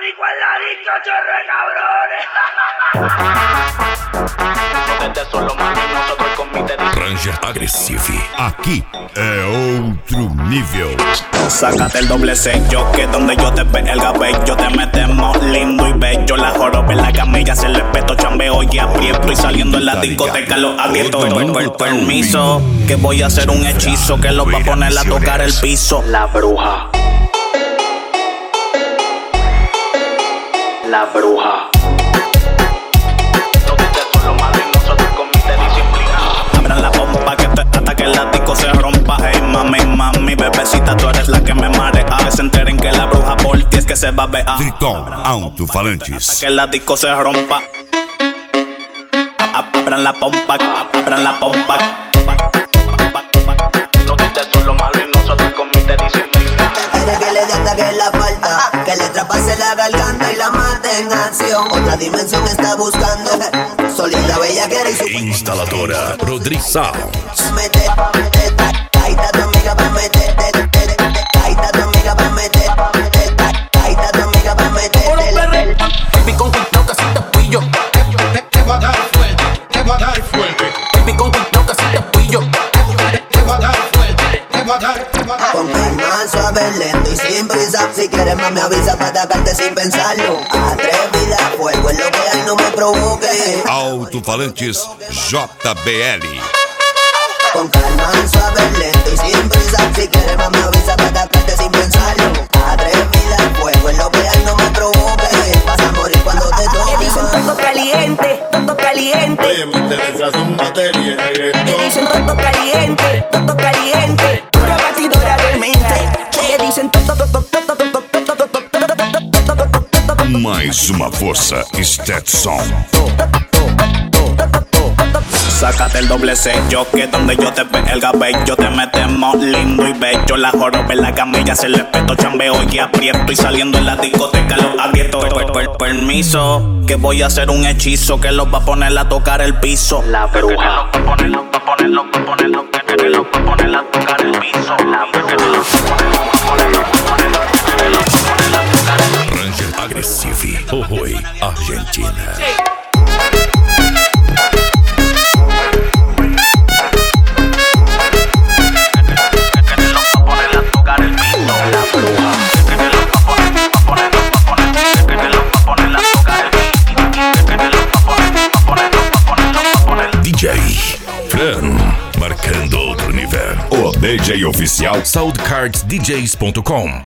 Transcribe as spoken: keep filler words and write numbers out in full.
rico en la disco, chorre cabrones. Desde solo mami, nosotros con mi dedico. Ranger Agressive. Aqui é outro nível. Sácate el doble sello, que donde yo te ve el cabello te metemos lindo y bello. La joroba en la camilla, se le peto, chambeo y aprieto. Y saliendo en la discoteca los agrieto. Per, permiso, que voy a hacer un hechizo que los va a poner a tocar el piso. La bruja. La bruja. Abran la bomba que te hasta que el látigo se rompa. Hey mami, mami, bebecita, tú eres la que me marea. Que se enteren que la bruja por ti es que se va a ver. Triton Alto-Falantes. Hasta que el látigo se rompa. Abran la pompa, abran la pompa. No dices solo malo y nosotros con mi te disciplina. Quiere que le dé hasta que la falta, que le traspase la garganta y la mate en acción. Otra dimensión está buscando, solita, bellaquera y su Instaladora Rodrigo Sounds. mete, mete, ahí está tu amiga pa' meter, ahí está tu amiga pa' meter, ahí está tu amiga pa' meter. Baby con cuidado casi te pillo. Te va a dar fuerte, te va a dar fuerte, Baby con cuidado casi te pillo. te va a dar fuerte, te va a dar, te va a dar. Con calma, suave, lento y sin prisa. Si quieres más me avisa pa' atacarte sin pensarlo. Atrevida, fuego es lo que hay, no me provoque. Alto-Falantes J B L. Con calma, suave, lento y sin prisa. Si quieres más me avisa pa' atacarte sin pensarlo. Atrevida, fuego es lo que hay, no me provoque. Vas a morir cuando te toque. Me dicen todo caliente, todo caliente. Oye, me interesa su materia, Me dicen todo caliente, todo caliente. Pura batidora de mente. Me dicen todo, todo, todo, todo, todo, todo, todo, todo, todo, todo, todo. Mais uma força Stetson. Sácate el doble sello, que donde yo te ve el cabello te metemos lindo y bello. La joroba en la camilla, se le peto, chambeo y aprieto. Y saliendo en la discoteca los agrieto. Per, per, permiso, que voy a hacer un hechizo que los va a poner a tocar el piso. La bruja. Va a ponerlo, va a ponerlo, va a ponerlo, que los va a poner a tocar el piso. La bruja. Ranger Agressive. Oi, Argentina. D J Fran, marcando outro nível. O D J oficial soundcards d js ponto com.